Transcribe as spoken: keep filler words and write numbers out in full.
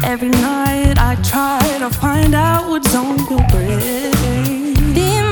Every night I try to find out what's on your brain. Be